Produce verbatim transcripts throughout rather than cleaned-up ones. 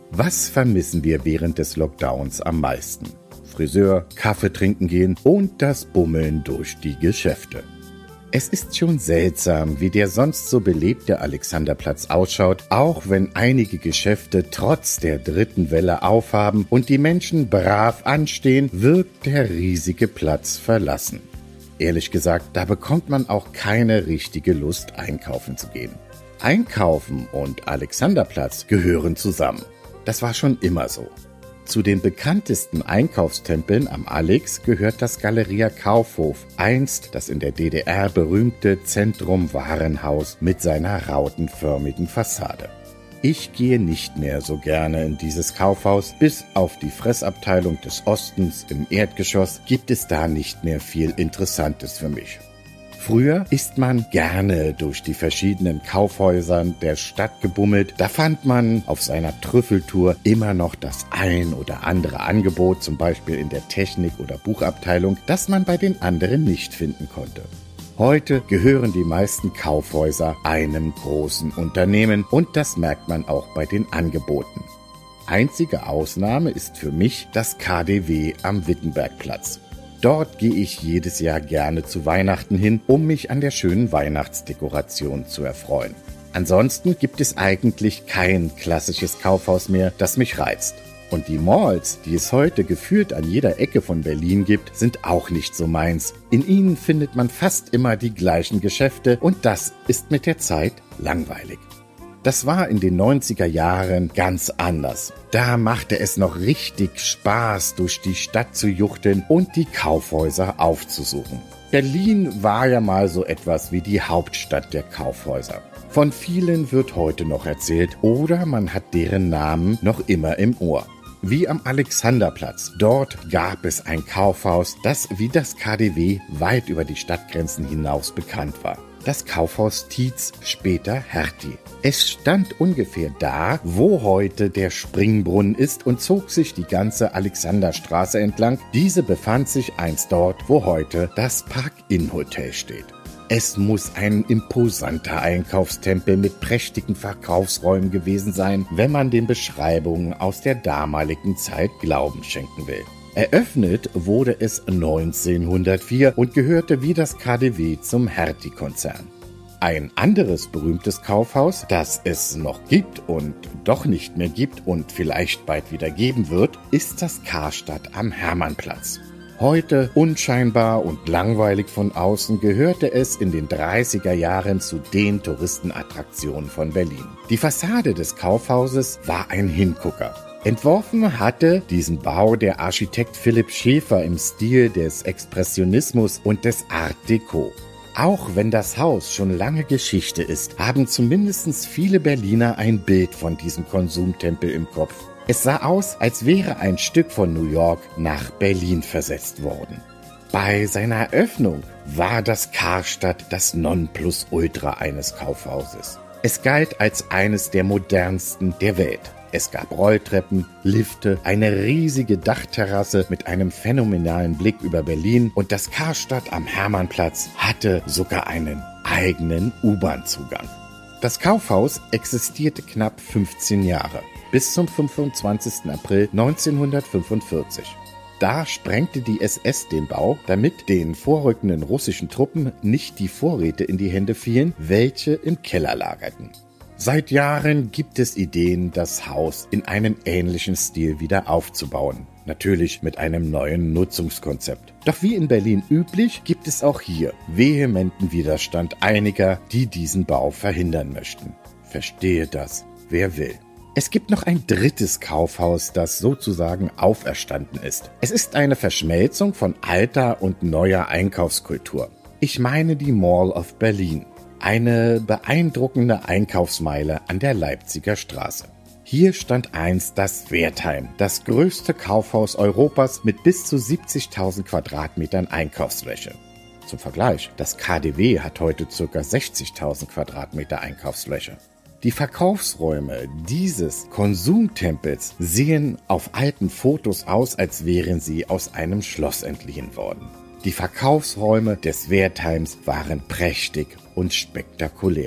Was vermissen wir während des Lockdowns am meisten? Friseur, Kaffee trinken gehen und das Bummeln durch die Geschäfte. Es ist schon seltsam, wie der sonst so belebte Alexanderplatz ausschaut, auch wenn einige Geschäfte trotz der dritten Welle aufhaben und die Menschen brav anstehen, wirkt der riesige Platz verlassen. Ehrlich gesagt, da bekommt man auch keine richtige Lust, einkaufen zu gehen. Einkaufen und Alexanderplatz gehören zusammen. Das war schon immer so. Zu den bekanntesten Einkaufstempeln am Alex gehört das Galeria Kaufhof, einst das in der D D R berühmte Zentrum-Warenhaus mit seiner rautenförmigen Fassade. Ich gehe nicht mehr so gerne in dieses Kaufhaus, bis auf die Fressabteilung des Ostens im Erdgeschoss gibt es da nicht mehr viel Interessantes für mich. Früher ist man gerne durch die verschiedenen Kaufhäusern der Stadt gebummelt. Da fand man auf seiner Trüffeltour immer noch das ein oder andere Angebot, zum Beispiel in der Technik- oder Buchabteilung, das man bei den anderen nicht finden konnte. Heute gehören die meisten Kaufhäuser einem großen Unternehmen und das merkt man auch bei den Angeboten. Einzige Ausnahme ist für mich das K D W am Wittenbergplatz. Dort gehe ich jedes Jahr gerne zu Weihnachten hin, um mich an der schönen Weihnachtsdekoration zu erfreuen. Ansonsten gibt es eigentlich kein klassisches Kaufhaus mehr, das mich reizt. Und die Malls, die es heute gefühlt an jeder Ecke von Berlin gibt, sind auch nicht so meins. In ihnen findet man fast immer die gleichen Geschäfte und das ist mit der Zeit langweilig. Das war in den neunziger Jahren ganz anders. Da machte es noch richtig Spaß, durch die Stadt zu juchteln und die Kaufhäuser aufzusuchen. Berlin war ja mal so etwas wie die Hauptstadt der Kaufhäuser. Von vielen wird heute noch erzählt oder man hat deren Namen noch immer im Ohr. Wie am Alexanderplatz. Dort gab es ein Kaufhaus, das wie das K D W weit über die Stadtgrenzen hinaus bekannt war. Das Kaufhaus Tietz, später Hertie. Es stand ungefähr da, wo heute der Springbrunnen ist und zog sich die ganze Alexanderstraße entlang. Diese befand sich einst dort, wo heute das Park-In-Hotel steht. Es muss ein imposanter Einkaufstempel mit prächtigen Verkaufsräumen gewesen sein, wenn man den Beschreibungen aus der damaligen Zeit Glauben schenken will. Eröffnet wurde es neunzehnhundertvier und gehörte wie das K D W zum Hertie-Konzern. Ein anderes berühmtes Kaufhaus, das es noch gibt und doch nicht mehr gibt und vielleicht bald wieder geben wird, ist das Karstadt am Hermannplatz. Heute unscheinbar und langweilig von außen gehörte es in den dreißiger Jahren zu den Touristenattraktionen von Berlin. Die Fassade des Kaufhauses war ein Hingucker. Entworfen hatte diesen Bau der Architekt Philipp Schäfer im Stil des Expressionismus und des Art Deco. Auch wenn das Haus schon lange Geschichte ist, haben zumindest viele Berliner ein Bild von diesem Konsumtempel im Kopf. Es sah aus, als wäre ein Stück von New York nach Berlin versetzt worden. Bei seiner Eröffnung war das Karstadt das Nonplusultra eines Kaufhauses. Es galt als eines der modernsten der Welt. Es gab Rolltreppen, Lifte, eine riesige Dachterrasse mit einem phänomenalen Blick über Berlin und das Karstadt am Hermannplatz hatte sogar einen eigenen U-Bahn-Zugang. Das Kaufhaus existierte knapp fünfzehn Jahre, bis zum fünfundzwanzigsten April neunzehnhundertfünfundvierzig. Da sprengte die S S den Bau, damit den vorrückenden russischen Truppen nicht die Vorräte in die Hände fielen, welche im Keller lagerten. Seit Jahren gibt es Ideen, das Haus in einem ähnlichen Stil wieder aufzubauen. Natürlich mit einem neuen Nutzungskonzept. Doch wie in Berlin üblich, gibt es auch hier vehementen Widerstand einiger, die diesen Bau verhindern möchten. Verstehe das, wer will. Es gibt noch ein drittes Kaufhaus, das sozusagen auferstanden ist. Es ist eine Verschmelzung von alter und neuer Einkaufskultur. Ich meine die Mall of Berlin. Eine beeindruckende Einkaufsmeile an der Leipziger Straße. Hier stand einst das Wertheim, das größte Kaufhaus Europas mit bis zu siebzigtausend Quadratmetern Einkaufsfläche. Zum Vergleich, das K D W hat heute ca. sechzigtausend Quadratmeter Einkaufsfläche. Die Verkaufsräume dieses Konsumtempels sehen auf alten Fotos aus, als wären sie aus einem Schloss entliehen worden. Die Verkaufsräume des Wertheims waren prächtig und spektakulär.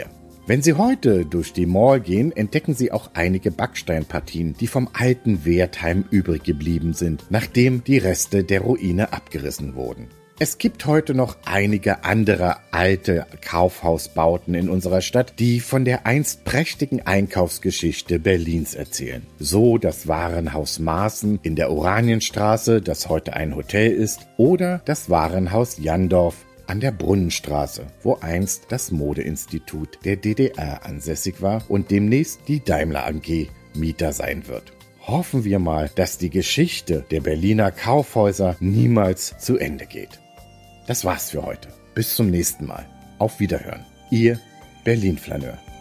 Wenn Sie heute durch die Mall gehen, entdecken Sie auch einige Backsteinpartien, die vom alten Wertheim übrig geblieben sind, nachdem die Reste der Ruine abgerissen wurden. Es gibt heute noch einige andere alte Kaufhausbauten in unserer Stadt, die von der einst prächtigen Einkaufsgeschichte Berlins erzählen. So das Warenhaus Maaßen in der Oranienstraße, das heute ein Hotel ist, oder das Warenhaus Jandorf an der Brunnenstraße, wo einst das Modeinstitut der D D R ansässig war und demnächst die Daimler A G Mieter sein wird. Hoffen wir mal, dass die Geschichte der Berliner Kaufhäuser niemals zu Ende geht. Das war's für heute. Bis zum nächsten Mal. Auf Wiederhören. Ihr Berlin-Flaneur.